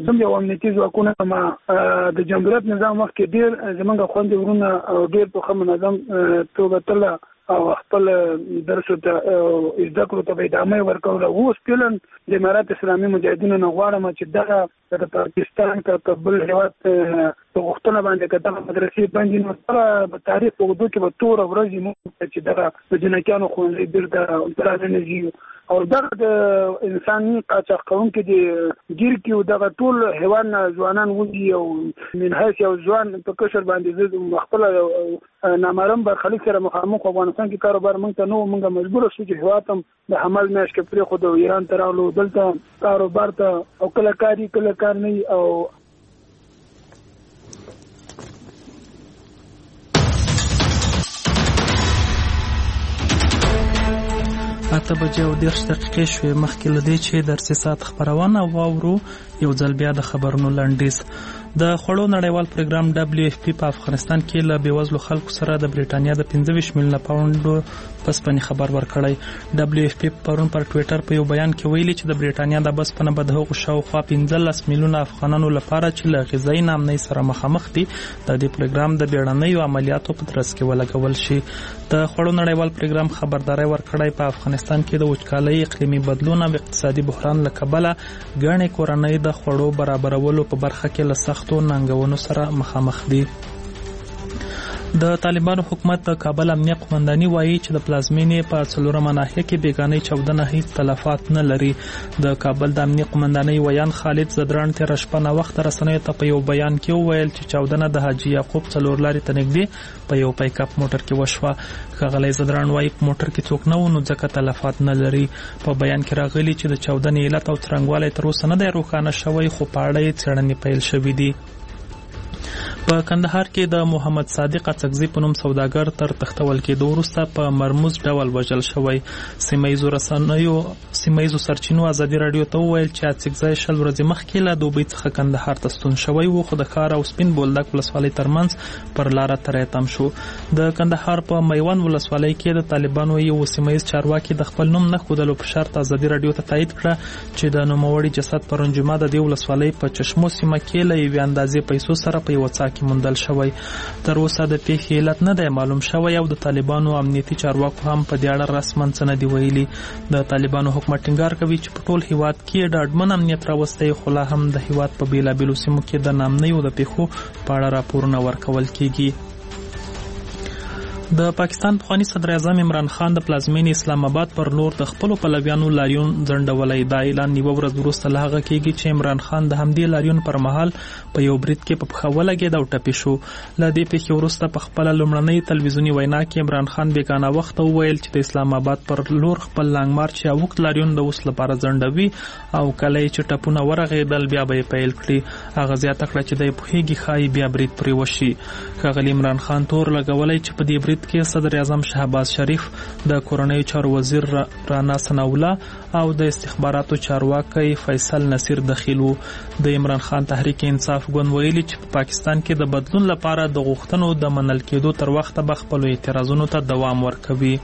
زموږ امنیتي ځواکونه د جمهوریت نظام وخت کې ډېر زمونږ خوندې ورونه او ډېر په منظم توګه تل او خپل درس ته زده کړو ته ادامه ورکوله. اوس فعلا د امارات اسلامي مجاهدینو نه غواړم چې دغه د پاکستان کابل هیواد په غوښتنه باندې کله مدرسې باندې نو سره په تاریخ په وګړو کې به تور ورځې مو چې دغه د جنکانو خوندې بیرته درانه او دغه د انساني قاچاق کوونکو د ګیر کې دغه ټول حیوان ځوانان وږي او من حیث یو ځوان په کشر باندې خپل نامعلوم برخلیک سره مخامخ افغانستان کې کاروبار موږ ته نو موږ مجبور شو چې هیواد هم د حمل میاش کې پرې خو د ایران ته راغلو دلته کاروبار ته او کله کار نه او اته بجې او 10 دقیقې شوې مخکې له دې چې درسي ساعت خبرونه واورو یو ځل بیا د خبرونو لنډیز. د خوړو نړیوال پروګرام WFP په افغانستان کې له بیوزلو خلکو سره د بریټانیا د 25 میلیونه پاونډ پسپنې خبر ورکړی. WFP پرون پر ټوئیټر په یو بیان کې ویلي چې د بریټانیا د بسپنه به د هغو شاوخوا 15 میلیونه افغانانو لپاره چې له غذایي ناامنۍ سره مخامخ دي د دې پروګرام د بیړنیو عملیاتو په ترڅ کې ولګول شي. د خوړو نړیوال پروګرام خبرداري ورکړی په افغانستان کې د وچکالۍ، اقلیمي بدلون او اقتصادي بحران له کبله ګڼې کورنۍ د خوړو برابرولو په برخه کې له سختو ننګونو سره مخامخ دي. د طالبانو حکومت د کابل امنیه قومنداني وایي چې د پلازمینې په څلورمه ناحیه کې بیګانۍ چاودنه هیڅ تلفات نه لري. د کابل د امنیه قومنداني ویان خالد زدران تېره شپه ناوخته رسنیو ته په یو بیان کې وویل چې چاودنه د حاجي یعقوب څلور لارې ته نږدې په یو پیک اپ موټر کې وشوه. ښاغلی زدران وایي په موټر کې څوک نه و نو ځکه تلفات نه لري. په بیان کې راغلي چې د چاودنې علت او څرنګوالی تر اوسه نه دی روښانه شوی خو په اړه یې څېړنې پیل شوي دي. په کندهار کې د محمد صادق اڅکزي په نوم سوداګر تر تختول کېدو وروسته په مرموز ډول وژل شوی. سیمه سرچینو ازادي راډیو ته وویل چې اڅکزي 20 ورځې مخکې له دوبۍ څخه کندهار ته ستون شوی و خو د ښار او سپین بولدک ولسوالۍ ترمنځ پر لاره تری تم شو. د کندهار په میوند ولسوالۍ کې د طالبانو یو سیمه چارواکي د خپل نوم نه ښودلو په شرط ازادي راډیو ته تایید کړه چې د نوموړي جسد پرون جمعه د دې ولسوالۍ په چشمو سیمه کې له یوې اندازې پیسو سره په یو څاه کې موندل شوی. تر اوسه د پیښې علت نه دی معلوم شوی او د طالبانو امنیتي چارواکو هم په دې اړه رسماً څه نه دي ویلي. د طالبانو حکومت ټینګار کوي چې په ټول هیواد کې ډاډمن امنیت راوستی خو لا هم د هیواد په بیلابیلو سیمو کې د ناامنیو د پیښو په اړه راپورونه ورکول کیږي. د پاکستان پخوانی صدر اعظم عمران خان د پلازمینې اسلام آباد پر لور د خپلو پلویانو لاریون ځنډولی. دا اعلان نیوه ورځ وروسته له هغه کېږي چې عمران خان د همدې لاریون پر مهال په یو برید کې په پښه ولګېد او ټپي شو. له دې پیښې وروسته په خپله لومړنۍ تلویزیوني وینا کې عمران خان بیګانه وخته وویل چې د اسلام آباد پر لور خپل لانګ مارچ یا اوږد لاریون د اوس لپاره ځنډوي او کله چې ټپونه ورغېدل بیا به یې پیل کړي. هغه زیاته کړه چې دی پوهېږي ښایي بیا برید پرې وشي. ښاغلي عمران خان تور لګولی چې په دې برید کې صدر اعظم شهباز شریف، د کورنیو چارو وزیر رانا ثناء الله او د استخباراتو چارواکی فیصل نصیر دخیل وو. د عمران خان تحریک انصاف ګوند ویلي چې په پاکستان کې د بدلون لپاره د غوښتنو د منل کېدو تر وخته به خپلو اعتراضونو ته دوام ورکوي.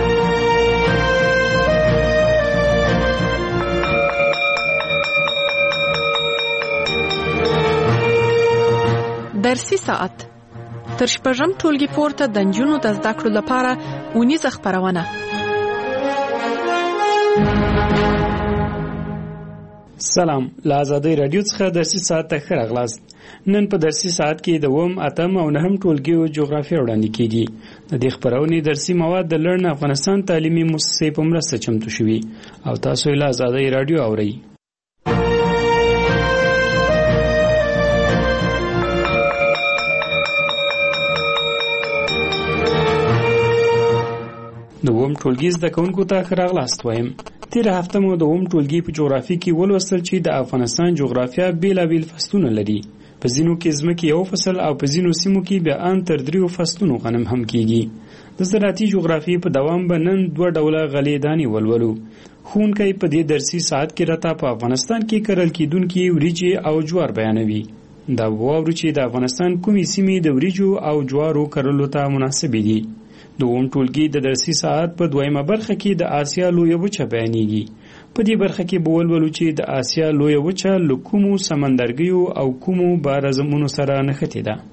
درسي ساعت تر شپږم ټولګي پورته د نجونو د زده کړو لپاره اونیزه خپرونه. سلام، له آزادۍ راډیو څخه درسي ساعت ته ښه راغلاست. نن په درسي ساعت کې د 8 او 9 ټولګیو جغرافیه وړاندې کیږي. د دې خپرونې درسي مواد د لرن افغانستان تعلیمي مؤسسې په مرسته چمتو شوي او تاسو یې له آزادۍ راډیو اورئ. د 8 ټولګي زده کوونکو ته ښه راغلاست وایم. تېره هفته مو د 8 ټولګي په جغرافیه کې ولوستل چې د افغانستان جغرافیه بیلابیل فصلونه لري. په ځینو کې ځمکې یو فصل او په ځینو سیمو کې بیا ان تر 3 فصلونو غنم هم کیږي. د زراعتي جغرافیې په دوام به نن 2 ډوله غلې دانې ولولو. ښوونکی په دې درسي ساعت کې راته په افغانستان کې کرل کېدونکي وریجې او جوار بیانوي. دا واورو چې د افغانستان کومې سیمې د وریجو او جوارو کرلو ته مناسبې دي. د 8 ټولګي د درسي ساعت په 2مه برخه کې د آسیا لویه وچه بیانېږي. په دې برخه کې به ولولو چې د آسیا لویه وچه له کومو سمندرګیو او کومو بارزمونو سره نښتې ده.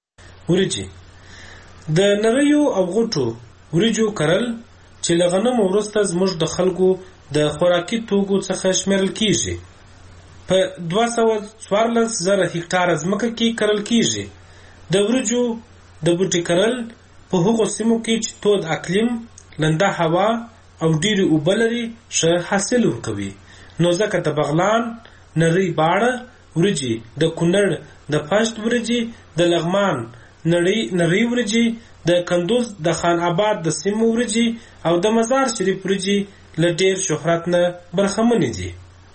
وریجې د نریو او غوټو وریجو کرل چې له غنمو وروسته زموږ د خلکو د خوراکي توکو څخه شمیرل کیږي. په 214,000 هکټاره ځمکه کې کرل کیږي. د وریجو د بوټي کرل په هغو سیمو کې چې تود اقلیم، لنده هوا او ډیرې اوبه لري ښه حاصل ورکوي. نو ځکه د بغلان، نری باړه وریجې، د کونړ د پشت وریجې، د لغمان نری وریجې، د کندوز د خان آباد د سیمو وریجې او د مزار شریف وریجې له ډیر شهرت نه برخمنې دي.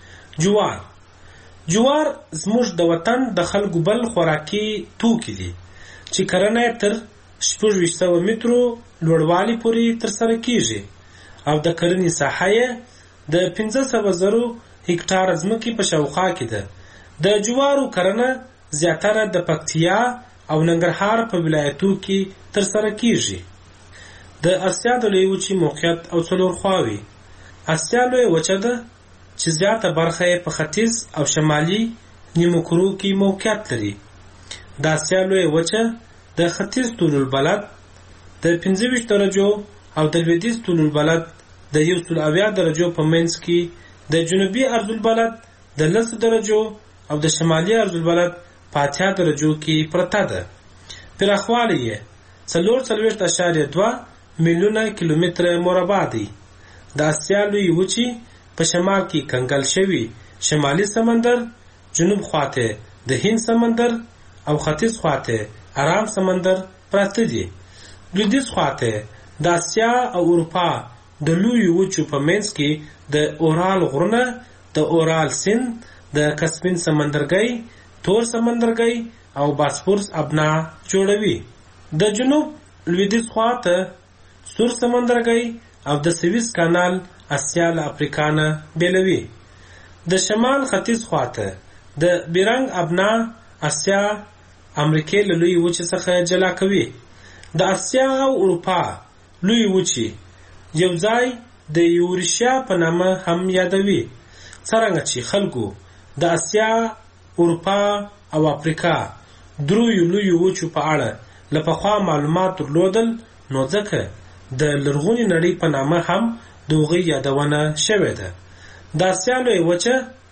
جوار زموږ د وطن د خلکو بل خوراکي توکي دي چې کرنه تر 2600 مترو لوړوالي پورې ترسره کیږي او د کرنې ساحه د 500,000 هکټاره ځمکې په شاوخوا کې ده. د جوارو کرنه زیاتره د پکتیا او ننګرهار په ولایتو کې ترسره کیږي. د اسیا د لویې وچې موقعیت او څلور خواوې. اسیا لویه وچه ده چې زیاته برخه یې په ختیځ او شمالي نیمو کرو کې موقعیت لري. د اسیا لویه وچه د ختیځ طول البلد د 25 درجو او د لویدیځ طول البلد د 170 درجو په منځ کې، د جنوبي عرض البلد د 10 درجو او د شمالي عرض البلد په 80 درجو کې پرته ده. پراخوالی یې 4.2 میلیونه کیلومتره مربع دی. د اسیا لویې وچې په شمال کې کنګل شوي شمالي سمندر، جنوب خواته د هند سمندر او ختیځ خواته ارام سمندر پراته دي. لویدیځ خواته د اسیا او اروپا د لویې وچو په منځ کې د اورال غرونه، د اورال سیند، د کسپین سمندرګي، تور سمندرګي او باسفورس ابنا جوړوي. د جنوب لویدیځ خواته سور سمندرګي او د سویس کانال اسیا له افریقا نه بیلوي. د شمال ختیځ خواته د بیرنګ ابنا اسیا امریکې له لویې وچې څخه جلا کوي. د اسیا او اروپا لویې وچې یو ځای د یوریشیا په نامه هم یادوي. څرنګه چې خلکو د اسیا، اروپا او افریقا دریو لویو وچو په اړه له پخوا معلومات درلودل، نو ځکه د لرغونې نړۍ په نامه هم د هغوی یادونه شوې ده. د اسیا لویه وچه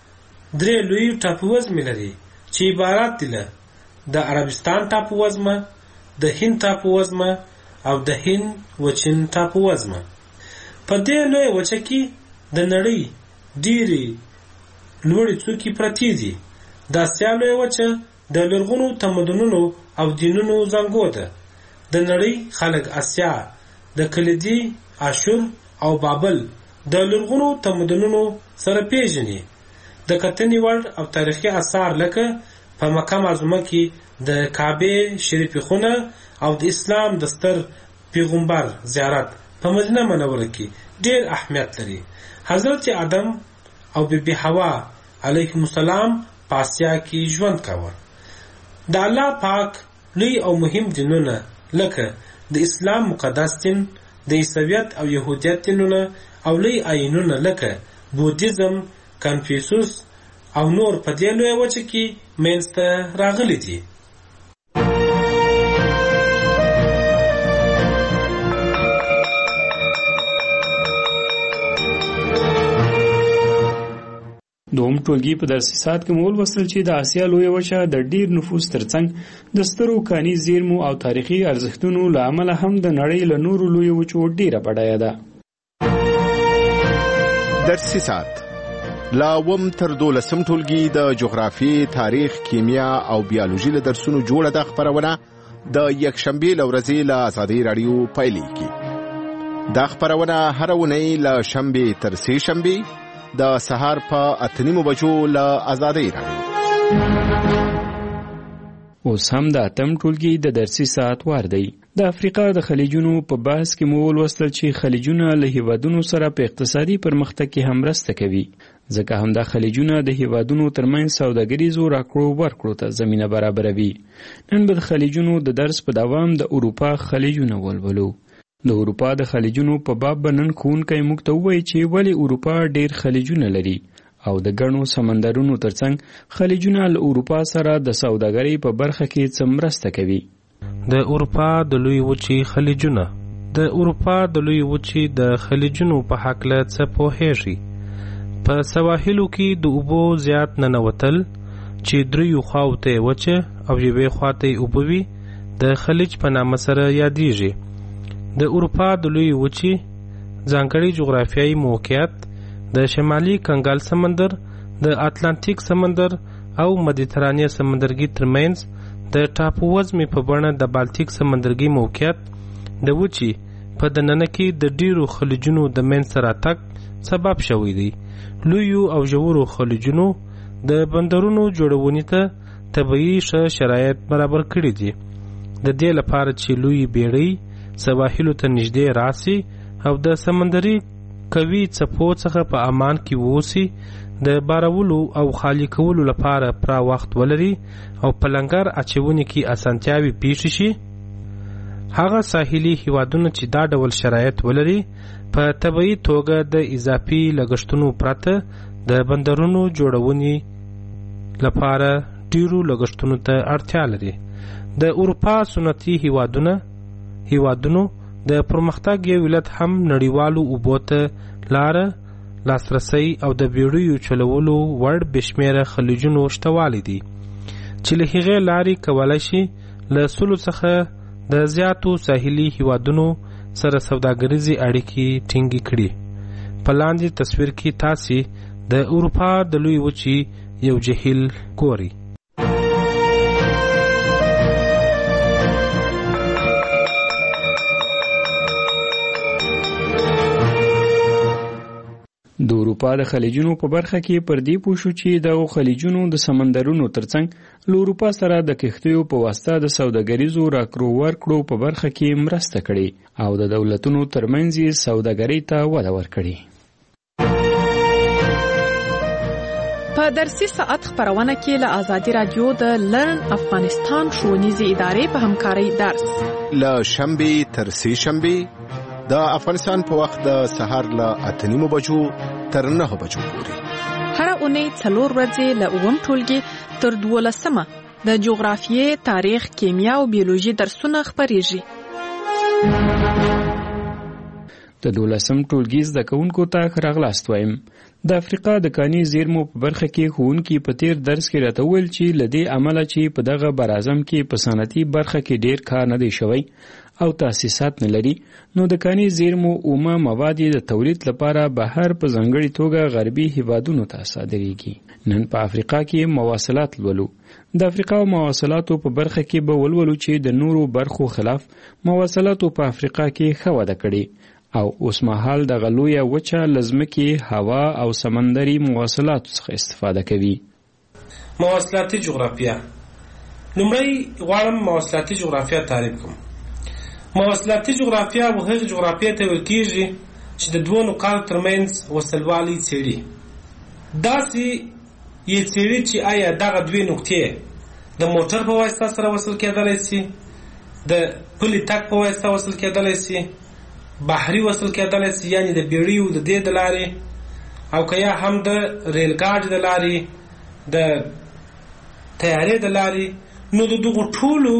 3 لوی ټاپووزمې لري چې عبارت دي له د عربستان ټاپووزمه، د هند ټاپووزمه او د هند وچین ټاپووزمه. په دې لویه وچه کې د نړۍ ډېرې لوړې څوکې پرتې دي. د اسیا لویه وچه د لرغونو تمدنونو او دینونو زانګو ده. د نړۍ خلک اسیا د کلیدي، آشور او بابل د لرغونو تمدنونو سره پیژني. د کتنې وړ او تاریخي آثار لکه په مکه معظمه کې د کعبه شریفې خونه او د اسلام د ستر پیغمبر زیارت په مدینه منوره کې ډېر اهمیت لري. حضرت آدم او بیبي حوا علیهم السلام په اسیا کې ژوند کاوه. د الله پاک لوی او مهم دینونه لکه د اسلام مقدس دین، د عیسویت او یهودیت دینونه او لوی آیینونه لکه بودیزم، کنفیوسوس او نور په دې لویه وچه کې منځته راغلي دي. دوم ټولګي په درسي ساعت کې مول وصل چې د آسیا لویه وچه د ډیر نفوس ترڅنګ د سترو کاني زیرمو او تاریخي ارزښتونو له امله هم د نړۍ له نورو لویو وچو ډیره بډایه ده. درسي ساعت لا وم تر 12 ټولګي د جغرافي، تاریخ، کیمیا او بیولوژي له درسونو جوړه د خبرونه د یکشنبه لورځي له آزادۍ رادیو پایلیږي. دا خبرونه هر ونی له شنبه تر سه شنبه د سهار په 8:30 بجو له آزادۍ رادیو. اوس هم د اتم ټولګي د درسي ساعت وار دی. د افریقا د خلیجونو په بحث کې مو ولوستل چې خلیجونه له هیوادونو سره په اقتصادي پرمختګ کې هم مرسته کوي، ځکه هم د خلیجونه د هیوادونو ترمنځ سوداګریزو راکړو ورکړو ته زمینه برابروي. نن به د خلیجونو د درس په دوام د اروپا خلیجونه ولولو. د اروپا د خلیجونو په باب بنن ښوونکی موږ ته ووایي چې ولې اروپا ډیر خلیجونه لري او د ګڼو سمندرونو ترڅنګ خلیجونه له اروپا سره د سوداګرۍ په برخه کې څه مرسته کوي. د اروپا د لوی وچې خلیجونه. د اروپا د لوی وچې د خلیجونو په هکله څه پوهیږي؟ په سواحلو کې د اوبو زیات ننوتل چې دریو خواو ته وچه او یوې خواته اوبه وي د خلیج په نامه سره یادیږي. د اروپا د لوی وچې ځانګړی جغرافیایي موقعیت د شمالي کنګال سمندر، د اتلانتیک سمندر او مدیترانې سمندرګي ترمنځ د ټاپو وزمې په بڼه د بالتیک سمندرګي موقعیت د وچې په دننه کې د ډیرو خلیجونو د منځ راتګ سبب شوی دی. لویو او ژورو خلیجونو د بندرونو جوړونې ته طبیعي ښه شرایط برابر کړي دي، د دې لپاره چې لوی بیړۍ سواحلو ته نږدې راسي او د سمندري قوي څپو څخه په امان کې ووسي، د بارولو او خالی کولو لپاره پوره وخت ولري او په لنګر اچونې کې اسانتیاوې پیښ شي. هغه ساحلي هیوادونه چې دا ډول شرایط ولري په طبیعي توګه د اضافي لګښتونو پرته د بندرونو جوړونې لپاره ډیرو لګښتونو ته اړتیا لري. د اروپا سنتي هیوادونو د پرمختګ یو علت هم نړیوالو اوبو ته لاره، لاسرسی او د بیړیو چلولو وړ بشمیره خلیجونو شتوالی دي چې له هغې لارې کولی شي له 100 څخه د زیاتو ساحلي هیوادونو سره سوداګریزي اړیکې ټینګې کړي. په لاندې تصویر کې تاسې د اروپا د لوی وچې یو جهیل ګورئ. د اروپا د خلیجونو په برخه کې پر دې پوه شو چې دغو خلیجونو د سمندرونو ترڅنګ له اروپا سره د کښتیو په واسطه د سوداګریزو راکړو ورکړو په برخه کې مرسته کړې او د دولتونو ترمنځ یې سوداګرۍ ته وده ورکړې. په درسي ساعت خبرونه کې له آزادي رادیو د لرن افغانستان ښوونیزې ادارې په همکارۍ درس له شنبې تر سې شنبې د افغانستان په وخت د سهار له 8:30 بجو تر 9 بجو پورې هر اونۍ 4 ورځې له 9 ټولګي تر 12 د جغرافیې، تاریخ، کیمیا او بیولوژي درسونه خبرېږي. د 12 ټولګي زده کوونکو ته راغلاست وایم. د افریقا د کاني زیرمو په برخه کې ښوونکي په تیر درس کې راته وویل چې له دې عمله چې په دغه براعظم کې په صنعتي برخه کې ډیر کار نه دی شوی او تاسیسات نه لري، نو د کاني زیرمو اومه مواد د تولید لپاره بهر په ځانګړي توګه غربي هیوادونو ته صادریږي. نن په افریقا کې مواصلات لولو. د افریقا مواصلاتو په برخه کې به ولولو چې د نورو برخو خلاف مواصلاتو په افریقا کې ښه وده کړې او اوس مهال د غلویه وچه لزمکې هوا او سمندري مواصلاتو څخه استفاده کوي. مواصلاتي جغرافیه. لومړی غواړم مواصلاتي جغرافیه تعریف کوم. مواصلاتي جغرافیه هغه جغرافیه ته ویل کېږي چې د دوه نقاطو ترمنځ وصلوالي څېړي. داسې یې څېړي چې آیا دغه دوې نقطې د موټر په واسطه سره وصل کېدلی شي، د پلي تګ په واسطه وصل کېدلی شي، بحري وصل کېدلی شي، یعنی د بیړیو د دې د لارې، او که یا هم د ریل ګاډي د لارې، د طیارې د لارې. نو د دغو ټولو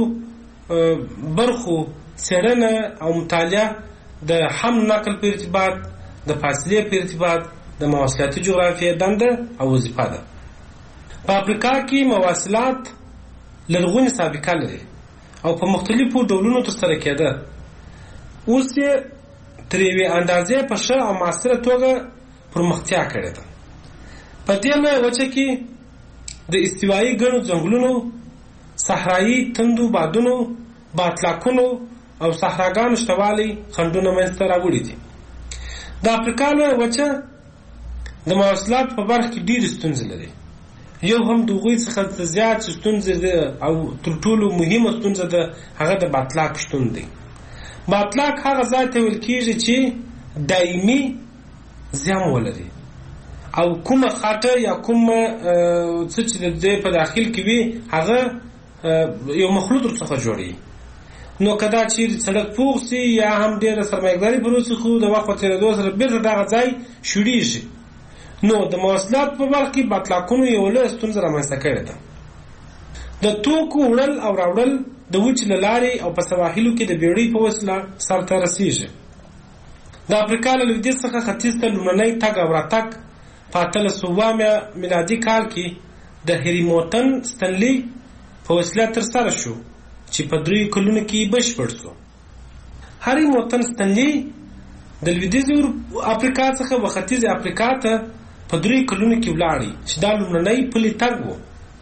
برخو څېړنه او مطالعه د حمل نقل په ارتباط، د فاصلې په ارتباط د مواصلاتي جغرافیې دنده او وظیفه ده. په افریقا کې مواصلات لرغونې سابقه لري او په مختلفو ډولونو ترسره کېده. اوس یې تر یوې اندازې په ښه او معاصره توګه پرمختیا کړې ده. په دې لویه وچه کې د استوایي ګڼو ځنګلونو، صحرایي تندو بادونو، باطلاقونو او صحراګانو شتوالی خنډونه منځته راوړي دي. د افریقا لویه وچه د مواصلاتو په برخه کې ډېرې ستونزې لري. یو هم د هغوی څخه زیات ستونزې ده او تر ټولو مهمه ستونزه ده هغه د باطلاق شتون دی. باطلاق هغه ځای ته ویل کېږي چې دایمي زیان ولري او کومه خاټه یا کومه څه چې د دې په داخل کې وي هغه یو مخلوط ورڅخه جوړوي. نو کدا چې سړک پوخ سي یا هم ډېره سرمایه‌داري پروسه خو د وخت په تېرېدو سره بیرته دغه ځای شوړېږي. نو د مواصلات په برخه کې باطلاقونو یو لویه ستونزه رامنځته کړې ده. د توکو وړل او راوړل د وچې له لارې او په سواحلو کې د بیړۍ په وسیله سرته رسېږي. د افریقا له لویدیځ څخه ختیځ ته لومړنی تګ او راتګ په 1800 میلادي کال کې د هریموټن ستنلي په وسیله ترسره شو چې په 3 کلونو کې بشپړ شو. هریموټن ستنلي د لویدیځې افریقا څخه په ختیځې افریقا ته په 3 کلونو کې ولاړی چې دا لومړنی پلي تګ و.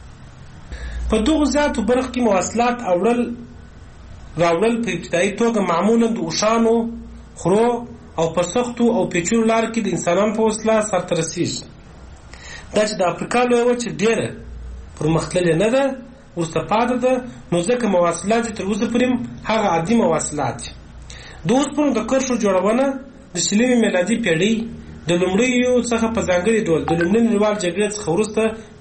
په دغو زیاتو برخو کې مواصلات راوړل په ابتدایي توګه معمولا د اوښانو، خرو او په سختو او پیچلو لارو کې د انسانانو په وسیله سرته رسېږي. دا چې د افریقا لویه وچه ډېره پرمختللې نه ده، وروسته پاتې ده، نو ځکه مواصلات تر اوسه پورې هغه عادي مواصلات دي. د اوسپنو د کرښو جوړونه د 20 میلادي پېړۍ د لومړیو څخه په ځانګړي ډول د لومړۍ نړیوال جګړې څخه وروسته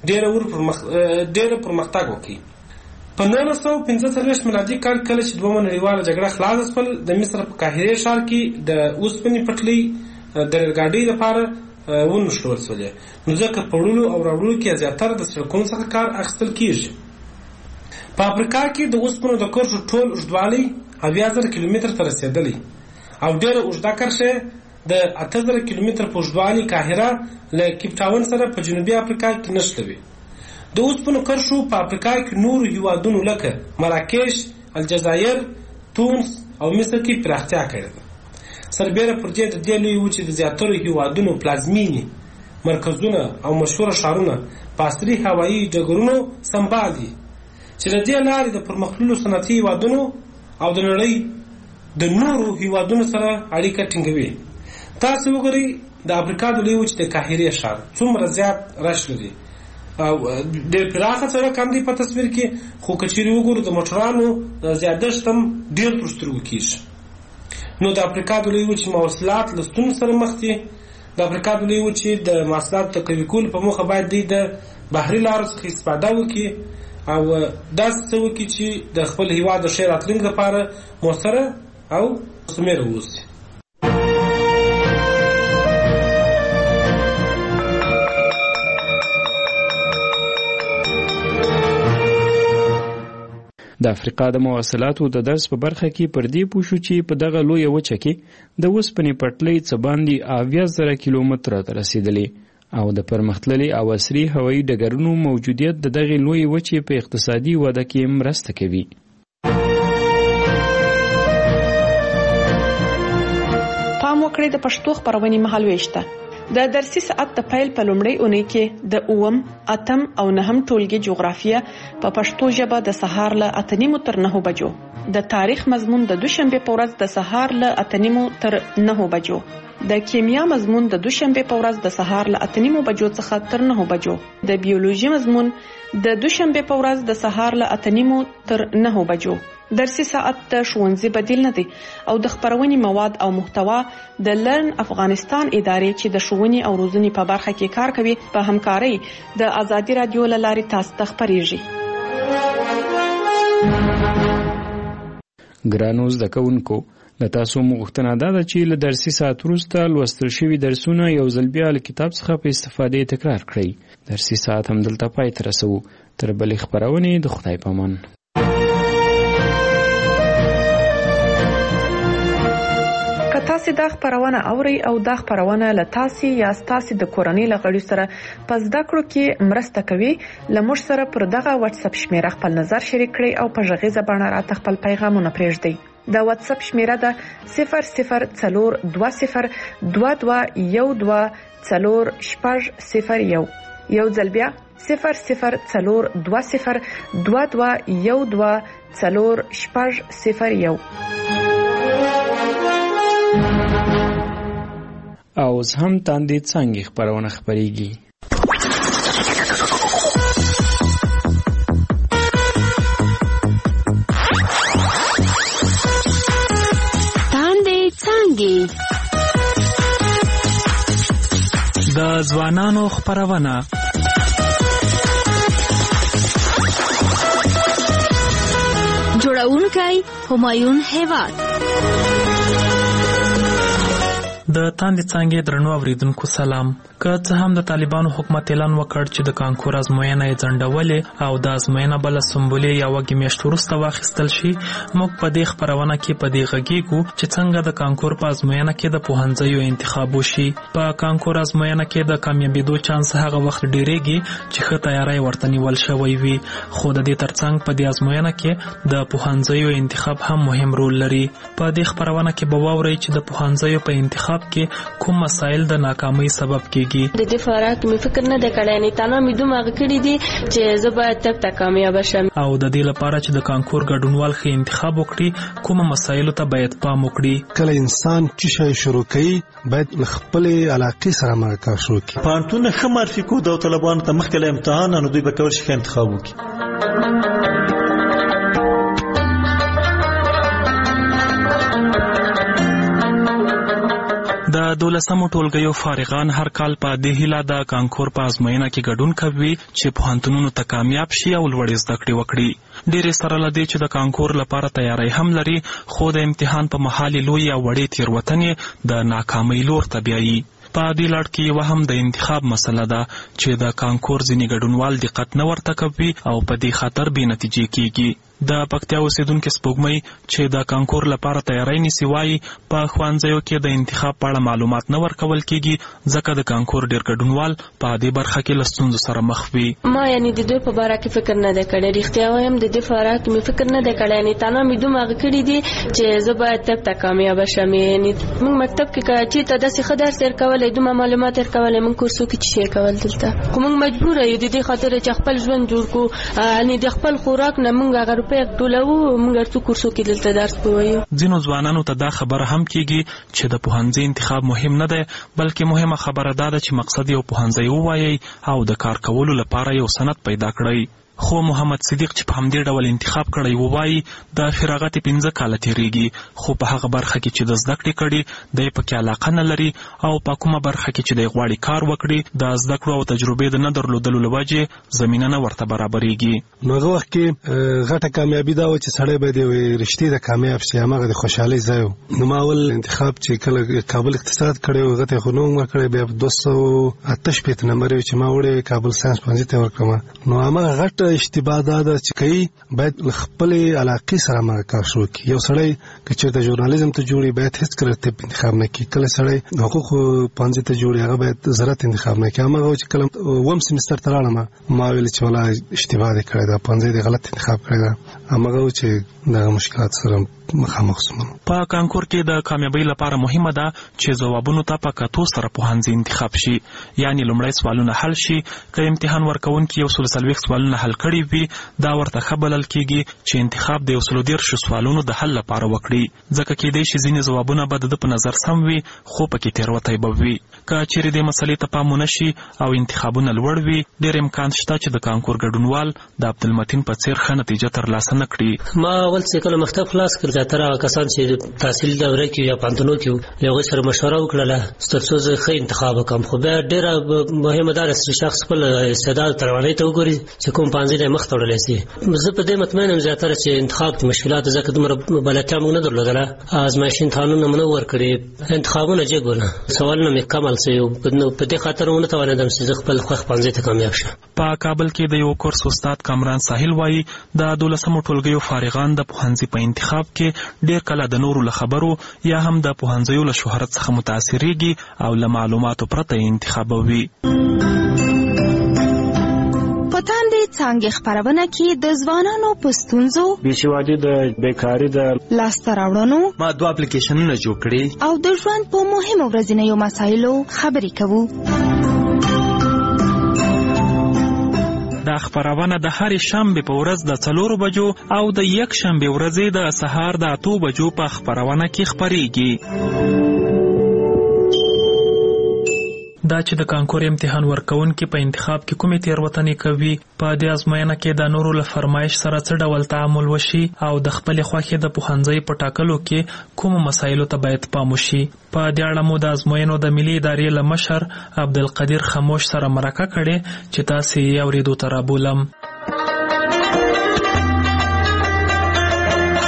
ډېره پرمختګ وکړي. په 1945 میلادي کال کله چې دویمه نړیواله جګړه خلاصه شول، د مصر په قاهره ښار کې د اوسپنې پټلۍ د ریلګاډۍ لپاره ونښلول شولې. نو ځکه په وړلو او راوړلو کې زیاتره د سړکونو څخه کار اخیستل کېږي. په افریقا کې د اوسپنو د کرښو ټول اوږدوالی 80,000 کیلومتر ته رسېدلی او ډېره اوږده کرښه د 8,000 کیلومتر په اوږدوالي قاهره له کیپ ټاون سره په جنوبي افریقا کې نښلوي. د اوسپنو کرښو په افریقا کې نورو هیوادونو لکه مراکش، الجزایر، تونس او مصر کې پراختیا کړې ده. سربیره پر دې د دې لویې وچې د زیاترو هیوادونو پلازمینې، مرکزونه او مشهوره ښارونه په عصري هوایي ډګرونو سمبال دي چې د دې لارې د پرمختللو صنعتي هیوادونو او د نړۍ د نورو هیوادونو سره اړیکه ټینګوي. تاسو وګورئ د افریقا د لویې وچې د قاهرې ښار څومره زیات رش لري او ډېر پراخه سړک هم دی په تصویر کې، خو که چیرې وګورو د موټرانو زیادښت هم ډېر تر سترګو کېږي. نو د افریقا د لویې وچې مواصلات له ستونزو سره مخ دي. د افریقا د لویې وچې د مواصلاتو تقویه کولو په موخه باید دوی د بحري لارو څخه استفاده وکړي او داسې څه وکړي چې د خپل هېواد د ښې راتلونکي لپاره مؤثره او مثمره واوسي. د افریقا د مواصلاتو د درس په برخه کې پر دې پوه شو چې په دغه لویه وچه کې د اوسپنې پټلۍ څه باندې 80,000 کیلومتره ته رسېدلې او د پرمختللي او عصري هوایي ډګرونو موجودیت د دغې لویې وچې په اقتصادي وده کې مرسته کوي. پام وکړئ د پښتو خپرونې مهالوېش ته. د درسي ساعت د پیل په لومړۍ اونۍ کې د 8، 8 او 9 ټولګي جغرافیه په پښتو ژبه د سهار له 8:30 تر 9 بجو، د تاریخ مضمون د دوشنبه په ورځ د سهار له 8:30 تر 9 بجو، د کیمیا مضمون د دوشنبه په ورځ د سهار له 8:30 بجو څخه تر 9 بجو، د بیولوژي مضمون د دوشنبه په ورځ د سهار له 8:30 تر 9 بجو. درسي ساعت د ښوونځي بدیل نه دی او د خپرونې مواد او محتوا د لرن افغانستان ادارې چې د ښوونې او روزنې په برخه کې کار کوي په همکارۍ د آزادي رادیو له لارې تاسو ته خپریږي. ګرانو زده کوونکو، له تاسو غوښتنه ده چې له درسي ساعت وروسته لوستل شوي درسونه یو ځل بیا له کتاب څخه په استفادې تکرار کړئ. درسي ساعت همدلته پای ته رسوو. تر بلې خپرونې د خدای په امان. که تاسو دا خبرونه اورئ او دا خبرونه له تاسو یا تاسو د کورنۍ له غړي سره په زده کړو کې مرسته کوي، لمر سره پر دغه واتس اپ شمیره خپل نظر شریک کړئ او په غږیزه بڼه راته خپل پیغامونه پرېږدئ. د واتس اپ شمیره ده 004212124001. یو ځل بیا 004212124001. او هم تاندې څنګه خبرونه خبريږي. تاندې څنګه د ځوانانو خبرونه جوړ خبرونکي همایون هیواد. د تاندې څانګې درنو اوریدونکو سلام. که څه هم د طالبانو حکومت اعلان وکړ چې د کانکور ازموینه یې ځنډولې او د ازموینه بله سمبولې یا وږې میاشت وروسته واخیستل شي، موږ په دې خپرونه کې په دې غږیږو چې څنګه د کانکور په ازموینه کې د پوهنځیو انتخاب وشي. په کانکور ازموینه کې د کامیابېدو چانس هغه وخت ډیریږي چې ښه تیاری ورته نیول شوی وي، خو د دې ترڅنګ په دې ازموینه کې د پوهنځیو انتخاب هم مهم رول لري. په دې خپرونه کې به واورئ چې د پوهنځیو په انتخاب کې کوم مسایل د ناکامۍ سبب کېږي. د دې فارق مې فکر نه دی کړی، نه تنها مې دومره کړی دي چې زه باید تک کامیاب شم. او د دې لپاره چې د کانکور ګډونوال ښه انتخاب وکړي، کوم مسایلو ته باید پام وکړي. کله انسان چې شی شروع کوي باید خپل علاقې سره مرکه شروع کړي. پانتون ښه معرفي کو د طالبانو ته مخکې له امتحان نو دوی به کول شي انتخاب وکړي. د 12مو ټولګیو فارغان هر کال په دې هیله د کانکور په ازموینه کې ګډون کوي چې پوهنتونونو ته کامیاب شي او لوړې زده کړې وکړي. ډېرې سره له دې چې د کانکور لپاره تیاری هم لري، خو د امتحان په مهال لوی او وړې تېروتنې د ناکامۍ لور ته بیایي. په دې لړ کې یوه هم د انتخاب مسله ده چې د کانکور ځینې ګډونوال دقت نه ورته کوي او په دې خاطر بې نتیجې کېږي. د پکتیا اوسیدونکي سپوږمۍ چې د کانکور لپاره تیاری نیسي وایي په ښوونځیو کې د انتخاب په اړه معلومات نه ورکول کېږي، ځکه د کانکور ډېر ګډونوال په دې برخه کې له ستونزو سره مخ وي. ما یعنی د دوی په باره کې فکر نه دی کړی، رښتیا وایم د دې په باره کې مې فکر نه دی کړی، یعنې تنها مې دومره کړي دي چې زه باید تک ته کامیاب شم. یعنې موږ مکتب کې که چېرته داسې ښه درس ورکولی، دومره معلومات ورکولی، موږ کورسو کې څه شی کول دلته، خو موږ مجبوره یو د دې خاطر چې خپل ژوند جوړ کړو، یعنې د خپل خوراک نه موږ هغه روپۍ ټولوو، موږ څو کورسو کې دلته درس ووایو. ځینو ځوانانو ته دا خبره هم کېږي چې د پوهنځي انتخاب مهم نه دی، بلکې مهمه خبره دا ده چې مقصد یو پوهنځی ووایئ او د کار کولو لپاره یو سند پیدا کړئ. خو محمد صدیق چې په همدې ډول انتخاب کړی ووایي د فراغت 5 کاله تېرېږي، خو په هغه برخه کې چې د زده کړې کړي دی پکې علاقه نه لري او په کومه برخه کې چې دی غواړي کار وکړي د زده کړو او تجربې د نه درلودلو له وجې زمینه نه ورته برابرېږي. نو هغه وخت کې غټه کامیابي دا و چې سړی باید یوې رشتې ته کامیاب شي، هماغه د خوشحالۍ ځای و. نو ما اول انتخاب چې کله کابل اقتصاد کړی و، هغه ته خو نه وم ورکړی، بیا 258 نمبر چې ما وړی کابل ساینس پوهنځي ته ورکړم. نو هماغه غټ اشتباه دا ده چې کوي باید خپل علاقې سره مرکه شروع کړي. یو سړی که چېرته ژورنالیزم ته جوړي باید هېڅکله طب انتخاب نه کړي. کله سړی حقوق پوهنځي ته جوړي هغه باید زراعت انتخاب نه کړي. هماغه چې کله اووم سیمستر ته راغلم ما ویل چې ولا اشتباه دې کړی ده، پوهنځی دې غلط انتخاب کړی ده. هماغه چې دغه مشکلات سره مخامخ شوم. په کانکور کې د کامیابۍ لپاره مهمه ده چې ځوابونو ته په کتو سره پوهنځي انتخاب شي، یعنی لومړی سوالونه حل شي. که امتحان ورکوونکي 140 سوالونه حل کړي وي، دا ورته ښه بلل کېږي چې انتخاب د 130 سوالونو د حل لپاره وکړي، ځکه کېدای شي ځینې ځوابونه به د په نظر سم وي خو پکې تېروتی به وي. که چیرې دې مسلې ته پام ونه شي او انتخابونه لوړ وي، ډېر امکان شته چې د کانکور ګډونوال د عبدالمتین په څېر ښه نتیجه ترلاسه نه کړي. ما اول څه کله مکتب خلاص کړ، زیاتره هغه کسان چې تحصیل دوره کې یا پوهنتونو کې له هغوی سره مشوره وکړله تر څو زه ښه انتخاب وکړم. خو بیا ډېره مهمه دا ده چې شخص خپل استعداد تر روانۍ ته وګوري چې کوم پوهنځي ته یې مخ ته وړلی شي. زه په دې مطمئن یم زیاتره چې انتخاب کې مشکلات ځکه دومره بلدتیا موږ نه درلودله، ازمایښتي امتحانونه مو نه ورکړي، انتخابونه جګ ول، سوالونه مې کم حل شوي، په دې خاطر ونه توانېدم چې زه خپل خوښ پوهنځي ته کامیاب شم. په کابل کې د یو کورس استاد کامران ساحل وایي د 12مو ټولګیو فارغان د پوهنځي په انتخاب کې ډېر کله د نورو له خبرو یا هم د پوهنځیو له شهرت څخه متاثرېږي او له معلوماتو پرته یې انتخابوي. په تاندې څانګې خپرونه کې د ځوانانو په ستونزو، بېسوادي د بیکاري د لاسته راوړنو، ما 2 اپلیکیشنونه جوړ کړي او د ژوند په مهمو ورځنیو مسایلو خبرې کوو. دا خپرونه د هرې شنبې په ورځ د 4 بجو او د یک شنبې ورځې د سهار د 8 بجو په خپرونه کې خپرېږي. دا چې د کانکور امتحان ورکوونکي په انتخاب کې کومې تېروتنې کوي، په دې ازموینه کې د نورو له فرمایش سره څه ډول تعامل وشي او د خپلې خوښې د پوهنځي په ټاکلو کې کومو مسایلو ته باید پام وشي. په دې اړه مو د ازموینو د ملي ادارې له مشر عبدالقدیر خموش سره مرکه کړې چې تاسې یې اورېدو ته رابولم.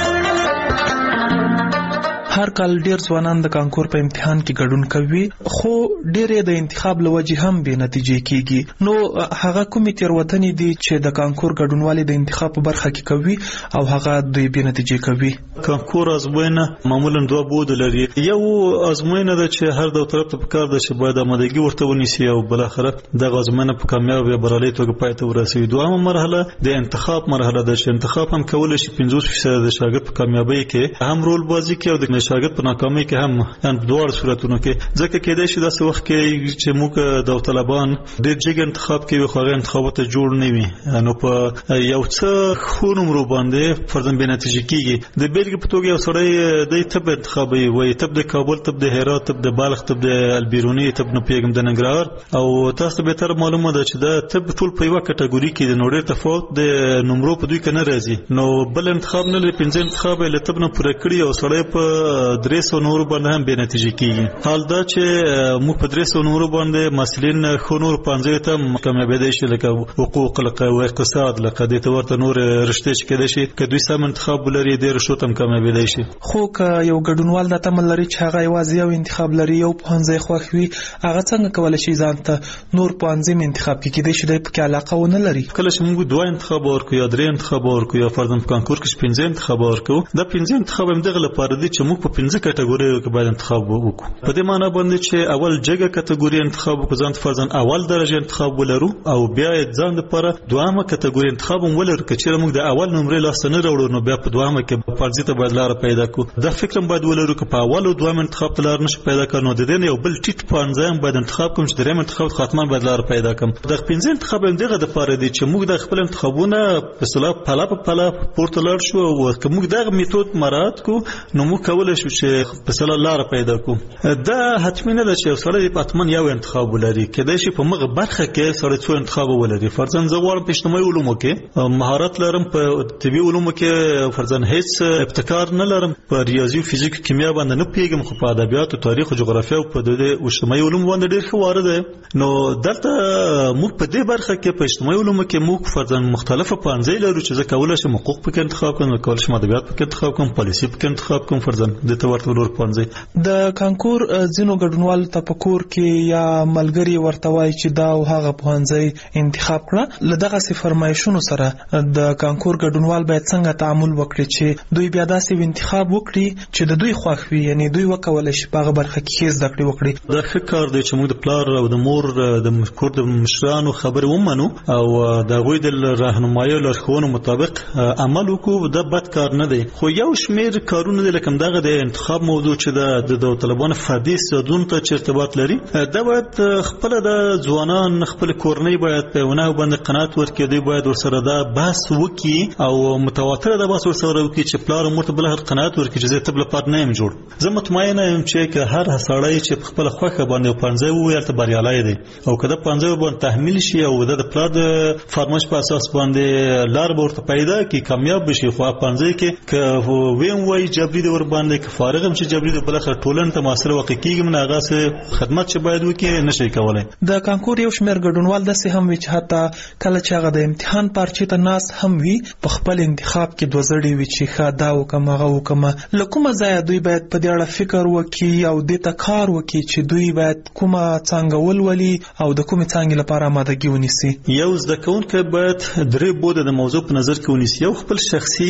هر کال ډیر ځوانان د کانکور په امتحان کې ګډون کوي خو ډېر د انتخاب لوجه هم به نتیجې کیږي. نو هغه کومې تیروتنې دي چې د کانکور ګډونوالي د انتخاب په برخه کې کوي او هغه دوی به نتیجې کوي؟ کانکور ازموینه معمولا دوه بود لري. یو ازموینه ده چې هر دوه طرف ته پکار ده چې باید آمادګي ورته ونیسي او بل اخره دغه ازموینه په کامیاب یا بریالي توګه پای ته ورسوي. دویمه مرحله د انتخاب مرحله ده چې انتخاب هم کولای شي 50% د شاګرد په کامیابی کې هم رول بازی کوي او د شاګرد په ناکامۍ کې هم ان په دوه صورتونو کې ځکه کېدای شي داسې وخت کې چې موږ د طالبان ډېر جګ انتخاب کوي خو هغه انتخابات جوړ نه وي نو په یو څه خو نمرو باندې فرضاً به نتیجه کیږي. د بیلګې په توګه یو سړی د تب انتخابي وي تب د کابل تب د هرات تب د بالغ تب د البیرونی تب نه پیغام د ننګرهار او تاسو به تر معلومه ده چې دا تب ټول په یو کټګوري کې د نوړې تفاوت د نمرو په دوی کې نه راځي. نو بل انتخاب نه لري 15 انتخاب له تب نه پوره کړی او سړی په 300 نمرو باندې هم به نتیجه کیږي. حال دا چې موږ په 300 نمرو باندې مسلین خو نور 15 ته کامیابی دي شي لکه حقوق او اقتصاد لکه د تورته نور رشته چې کېدای شي که دوی سم انتخاب لري ډېر شو تم کامیابی دي شي. خو که یو ګډونوال د تمل لري چې هغه یوازې یو انتخاب لري یو پوهنځی خوښ وي هغه څنګه کولای شي ځان ته نور پوهنځي انتخاب کړي کېدای شي د په علاقه ونه لري. کله چې موږ دوه انتخاب ورکو یا درې انتخاب ورکو یا فرضاً په کانکور کې 15 انتخاب ورکو دا 15 انتخاب هم دغه لپاره دي چې موږ په 15 کټګوریو کې باید انتخاب وکړو. په دې معنی باندې چې اول جګه کټګوري انتخاب وکړو ځان فرضاً اول درجه انتخاب ولرو او بیا ځان لپاره دوامه کټګوري انتخاب ولرو چې موږ د اول نمرې لاس نه راوړو نو بیا په دوامه کې فرضي ته باید لار پیدا کړو. دا فکر هم باید ولرو چې په اول او دوام انتخاب ته لار نشي پیدا کړو نو د دې یو بل ټیټ پانځه هم باید انتخاب کوم چې دریم انتخاب خاتمه باید لار پیدا کوم. د 15 انتخاب هم دغه د لپاره دي چې موږ د خپل انتخابونه په صلاح پلا پورته لار شو او که موږ دغه میتود مراعات کو نو موږ کولای شو چې په صلاح لار پیدا کو. دا حتمی نه ده چې سره په اتمن یو انتخاب ولري کله چې په مغه برخه کې سره څو انتخاب ولري. فرضاً زه غواړم په اجتماعي علومو کې مهارت لرم په طبي علومو کې فرضاً هیڅ ابتکار نه لرم په ریاضي او فزیک کیمیا باندې نه پیګم خو په ادبیات او تاریخ او جغرافیا او په د اجتماعي علومو باندې ډېر ښه وارد ده. نو دلته موږ په دې برخه کې په اجتماعي علومو کې موږ فرضاً مختلفه پانځې لرو چې زه کولای شم حقوق په انتخاب کوم کولای شم ادبیات په انتخاب کوم پالیسي په انتخاب کوم فرضاً د تورته لور پانځې. د کانکور ځینو ګډونوال تفکر کې یا ملګری ورته وایي چې دا او هغه پانځې انتخاب کړه. لدغه سي فرمایشونو سره د کانکور ګډونوال باید څنګه تعامل وکړي چې دوی بیا داسې انتخاب وکړي چې د دوی خوښ وي یعنی دوی وکولای شي په هغه برخه کې زده کړې وکړي. دا ښه کار دی چې موږ د پلار او د مور د کور د مشرانو خبرې ومنو او د غوی د راهنمایي لارښوونو مطابق عمل وکړو. دا بد کار نه دی خو یو شمیر کارونه دي لکه دغه د انتخاب موضوع چې د طالبانو فردي استعدادونو ته چرته لري دا باید خپل د ځوانان خپل کورنۍ باید په ونه باندې قناعت ورکړي. دوی باید ورسره دا بحث وکړي او متواتر دا بحث ورسره وکړي چې پلار مور ته بل هر قناعت ورکړي چې زه تبل پات نه يم جوړ. زه مطمئن یم چې هر سړی چې خپل خوخه باندې پنځه وویل ته بریالي دی او کله پنځه باندې تحمیل شي او د پلار د فرمایش په اساس باندې لار ورته پیدا کی کامیاب بشي. خو پنځه کې که ویم وای جبري د ور باندې که فارغ هم چې جبري د بل اخر ټولن ته مسله واقع کیږي من هغه سه خدمت چې باید وکړي نشي کولای. د کانکور یو شمیر ګډونوال د سه هم وی چې حتی کله چې هغه د امتحان پارچې ته ناس هم وی په خپل انتخاب کې دوزړی وی چې ښه دا وکم هغه وکم لکه ځای دوی باید په دې اړه فکر وکړي او د تکار وکړي چې دوی باید کومه څنګه ولولي او د کومه څنګه لپاره آمادګي ونیسي. یو زده کوونکی باید درې بوده د موضوع په نظر کې ونیسي. یو خپل شخصي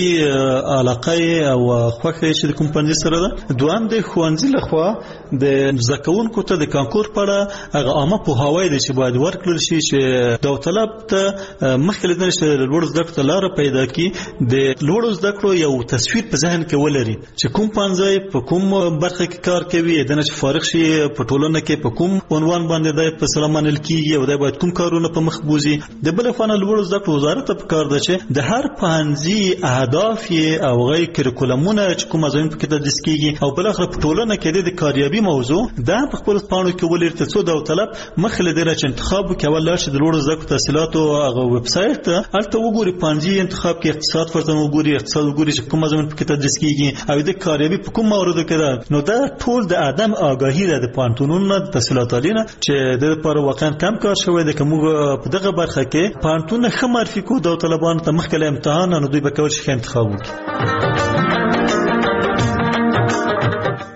علاقه او خوښه چې د کوم پنځه سره ده. دوام د خوانځي لخوا د زده کوونکو ته د کانکور په هغه عامه پوهاوی دي چې باید ورکړل شي چې دا طلب ته مخکې لدل شي د لوړ زده کړو لار پیدا کی د لوړ زده کړو یو تصویر په ذهن کې ولري چې کوم پنځه په کوم برخه کې کار کوي د نه فارغ شي په ټولنه کې په کوم عنوان باندې د په سلامانل کېږي او د باید کوم کارونه په مخ بوزي. د بل خانه لوړ زده کړو وزارت په کار ده چې د هر پنځه اهداف او غیر کریکولمونه چې کوم ځین په کې تدریس کیږي او بل اخر په ټولنه کې د کاریابي موضوع دا په خپل پاڼو کې ولر ته څو دا طلب مخله د راچ انتخاب کې اول لاش د لوړ زده کړو تحصیلات او هغه ویب سټ ته الته وګوري پنځه انتخاب کې اقتصاد فرضاً وګوري اقتصاد وګوري چې کوم ځین په کې تدریس کیږي او د کاریابي په کوم موارد کې ده. نو دا ټول د ادم آگاهی ده د پانتونونو د تحصیلات عالیه چې د لپاره واقعا کم کار شوی د کوم په دغه برخه کې پانتون خمر فکو د طالبانو ته مخکله امتحان نو دوی به کول شي انتخاب وکړي.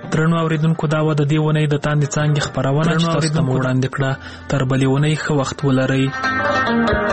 اوریدونکو دا و د دې ونې د تاندې څانګې خبرونه چې تاسو ته وړاندې کړه. تر بلې ونې ښه وخت ولرئ.